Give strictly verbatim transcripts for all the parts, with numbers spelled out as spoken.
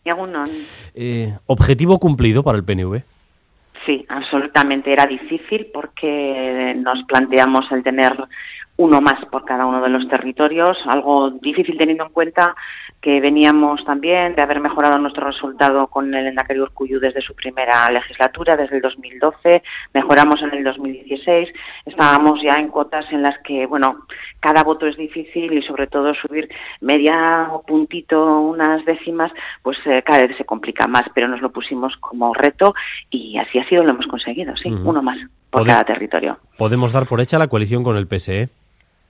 Egunon. Eh, ¿Objetivo cumplido para el P N V? Sí, absolutamente. Era difícil porque nos planteamos el tener uno más por cada uno de los territorios, algo difícil teniendo en cuenta que veníamos también de haber mejorado nuestro resultado con el Lehendakari Urkullu desde su primera legislatura, desde el dos mil doce, mejoramos en el dos mil dieciséis, estábamos ya en cuotas en las que, bueno, cada voto es difícil y sobre todo subir media puntito, unas décimas, pues eh, cada vez se complica más, pero nos lo pusimos como reto y así ha sido, lo hemos conseguido, sí, uh-huh. uno más por Pode- cada territorio. ¿Podemos dar por hecha la coalición con el P S E?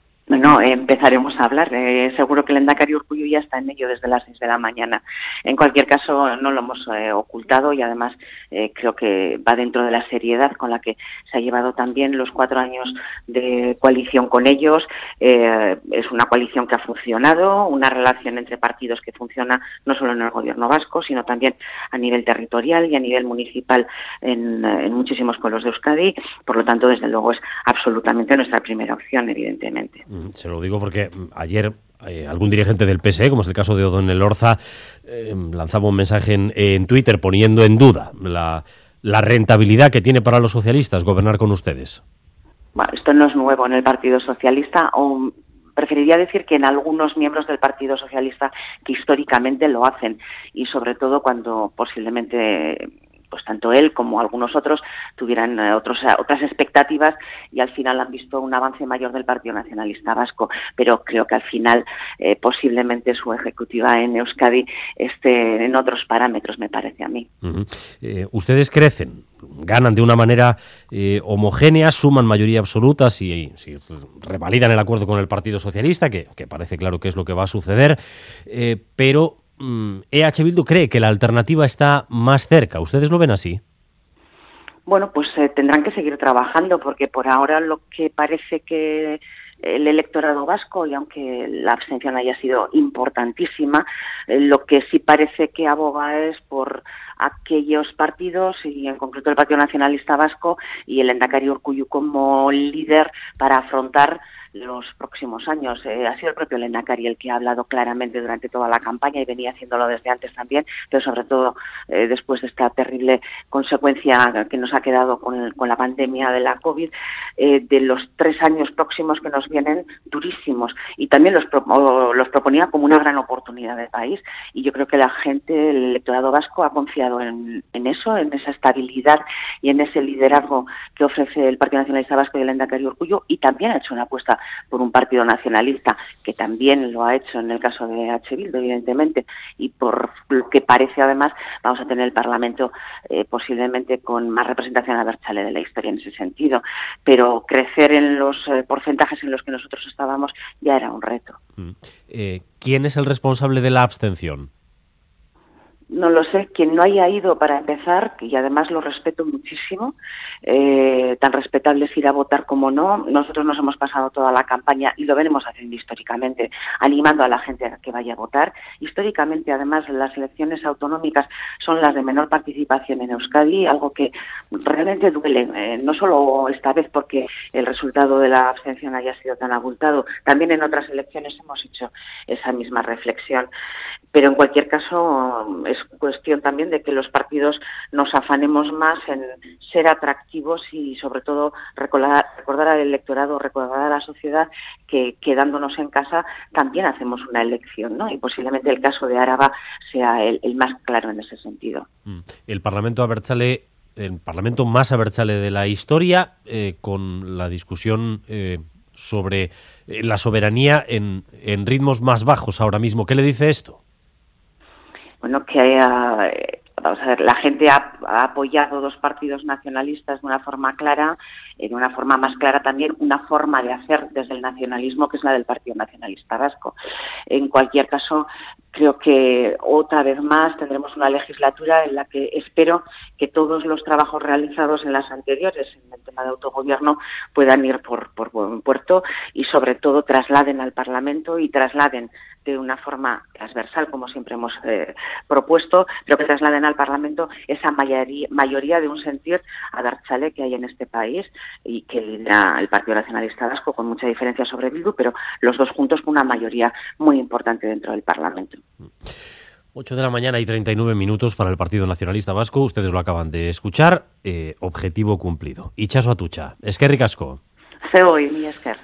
No, eh, empezaremos a hablar. Eh, seguro que el Lehendakari Urkullu ya está en ello desde las seis de la mañana. En cualquier caso, no lo hemos eh, ocultado y además eh, creo que va dentro de la seriedad con la que se ha llevado también los cuatro años de coalición con ellos. Eh, es una coalición que ha funcionado, una relación entre partidos que funciona no solo en el gobierno vasco, sino también a nivel territorial y a nivel municipal en, en muchísimos pueblos de Euskadi. Por lo tanto, desde luego, es absolutamente nuestra primera opción, evidentemente. Se lo digo porque ayer eh, algún dirigente del P S E, como es el caso de Odón Elorza, eh, lanzaba un mensaje en, en Twitter poniendo en duda la, la rentabilidad que tiene para los socialistas gobernar con ustedes. Bueno, esto no es nuevo en el Partido Socialista, o preferiría decir que en algunos miembros del Partido Socialista que históricamente lo hacen, y sobre todo cuando posiblemente pues tanto él como algunos otros tuvieran eh, otros, otras expectativas y al final han visto un avance mayor del Partido Nacionalista Vasco, pero creo que al final eh, posiblemente su ejecutiva en Euskadi esté en otros parámetros, me parece a mí. Uh-huh. Eh, ustedes crecen, ganan de una manera eh, homogénea, suman mayoría absoluta si, si revalidan el acuerdo con el Partido Socialista, que, que parece claro que es lo que va a suceder, eh, pero E H Bildu cree que la alternativa está más cerca. ¿Ustedes lo ven así? Bueno, pues eh, tendrán que seguir trabajando porque por ahora lo que parece que el electorado vasco, y aunque la abstención haya sido importantísima, eh, lo que sí parece que aboga es por aquellos partidos, y en concreto el Partido Nacionalista Vasco y el Lehendakari Urkullu como líder para afrontar los próximos años. Eh, ha sido el propio Lehendakari el que ha hablado claramente durante toda la campaña y venía haciéndolo desde antes también, pero sobre todo eh, después de esta terrible consecuencia que nos ha quedado con, el, con la pandemia de la COVID, eh, de los tres años próximos que nos vienen durísimos, y también los, pro, los proponía como una gran oportunidad de país, y yo creo que la gente, el electorado vasco ha confiado en, en eso, en esa estabilidad y en ese liderazgo que ofrece el Partido Nacionalista Vasco y el Lehendakari Urkullu, y también ha hecho una apuesta por un partido nacionalista que también lo ha hecho en el caso de E H Bildu, evidentemente, y por lo que parece además vamos a tener el Parlamento eh, posiblemente con más representación abertzale de la historia en ese sentido, pero crecer en los eh, porcentajes en los que nosotros estábamos ya era un reto. Eh, ¿Quién es el responsable de la abstención? No lo sé, quien no haya ido para empezar, y además lo respeto muchísimo, eh, tan respetable es ir a votar como no. Nosotros nos hemos pasado toda la campaña, y lo venimos haciendo históricamente, animando a la gente a que vaya a votar. Históricamente, además, las elecciones autonómicas son las de menor participación en Euskadi, algo que realmente duele, eh, no solo esta vez porque el resultado de la abstención haya sido tan abultado, también en otras elecciones hemos hecho esa misma reflexión. Pero en cualquier caso es cuestión también de que los partidos nos afanemos más en ser atractivos y sobre todo recordar, recordar al electorado, recordar a la sociedad que quedándonos en casa también hacemos una elección, ¿no? Y posiblemente el caso de Araba sea el, el más claro en ese sentido. El Parlamento abertzale, el Parlamento más abertzale de la historia, eh, con la discusión eh, sobre la soberanía en, en ritmos más bajos ahora mismo. ¿Qué le dice esto? Bueno, que haya, vamos a ver, la gente ha, ha apoyado dos partidos nacionalistas de una forma clara, de una forma más clara también una forma de hacer desde el nacionalismo que es la del Partido Nacionalista Vasco. En cualquier caso, creo que otra vez más tendremos una legislatura en la que espero que todos los trabajos realizados en las anteriores, en el tema de autogobierno, puedan ir por, por buen puerto y sobre todo trasladen al Parlamento y trasladen de una forma transversal, como siempre hemos eh, propuesto, pero que trasladen al Parlamento esa mayoría, mayoría de un sentir abertzale que hay en este país y que lidera el Partido Nacionalista Vasco con mucha diferencia sobre Bildu, pero los dos juntos con una mayoría muy importante dentro del Parlamento. ocho de la mañana y treinta y nueve minutos para el Partido Nacionalista Vasco. Ustedes lo acaban de escuchar. Eh, objetivo cumplido. Itxaso Atutxa. Eskerrik asko. Zeoi, mi esker.